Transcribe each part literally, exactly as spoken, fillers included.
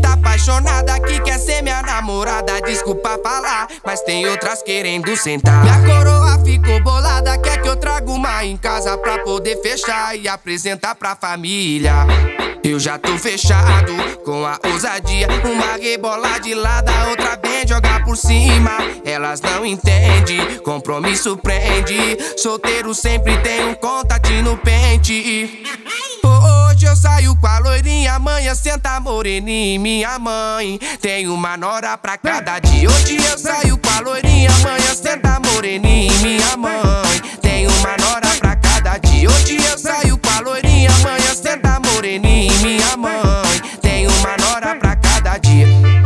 tá apaixonada, que quer ser minha namorada. Desculpa falar, mas tem outras querendo sentar. Minha coroa ficou bolada, quer que eu traga uma em casa pra poder fechar e apresentar pra família. Eu já tô fechado com a ousadia. Uma rebola de lado, a outra vem jogar por cima. Elas não entendem, compromisso prende. Solteiro sempre tem um contatinho no pente. Hoje eu saio com a loirinha, amanhã senta moreninha, minha mãe. Tem uma nora pra cada dia. Hoje eu saio com a loirinha, amanhã senta moreninha, minha mãe. Tem uma nora pra cada dia. Hoje eu saio com a loirinha, amanhã senta moreninha, minha mãe. Tem uma nora pra cada dia.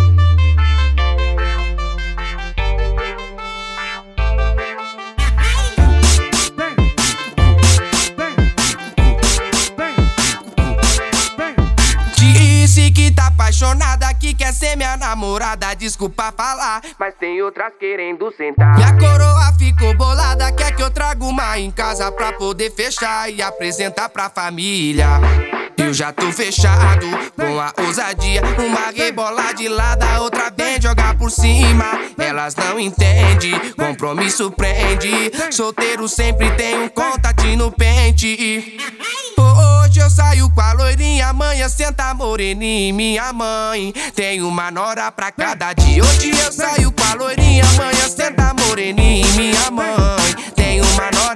Disse que tá apaixonada, que quer ser minha namorada. Desculpa falar, mas tem outras querendo sentar. Minha coroa ficou bolada, quer que eu traga uma em casa pra poder fechar e apresentar pra família. Eu já tô fechado com a ousadia. Uma rebola de lado, a outra vem jogar por cima. Elas não entendem, compromisso prende. Solteiro sempre tem um contatinho no pente. Hoje eu saio com a loirinha, amanhã senta moreninha, minha mãe. Tem uma nora pra cada dia. Hoje eu saio com a loirinha, amanhã senta moreninha, minha mãe. Tem uma nora